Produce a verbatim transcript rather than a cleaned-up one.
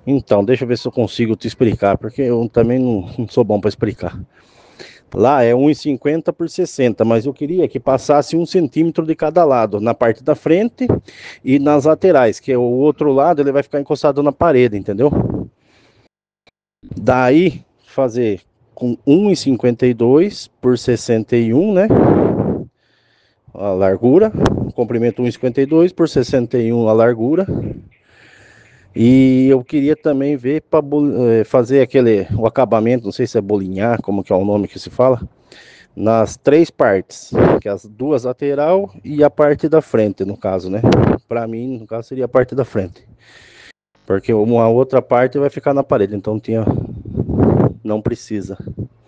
Então, deixa eu ver se eu consigo te explicar, porque eu também não, não sou bom para explicar. Lá é um e cinquenta por sessenta, mas eu queria que passasse um centímetro de cada lado, na parte da frente e nas laterais, que é o outro lado ele vai ficar encostado na parede, entendeu? Daí, fazer com um e cinquenta e dois por sessenta e um, né? A largura, comprimento um e cinquenta e dois por sessenta e um a largura. E eu queria também ver para fazer aquele o acabamento, não sei se é bolinhar, como que é o nome que se fala, nas três partes, que é as duas lateral e a parte da frente, no caso, né? Para mim, no caso, seria a parte da frente, porque uma outra parte vai ficar na parede, então tinha, não precisa.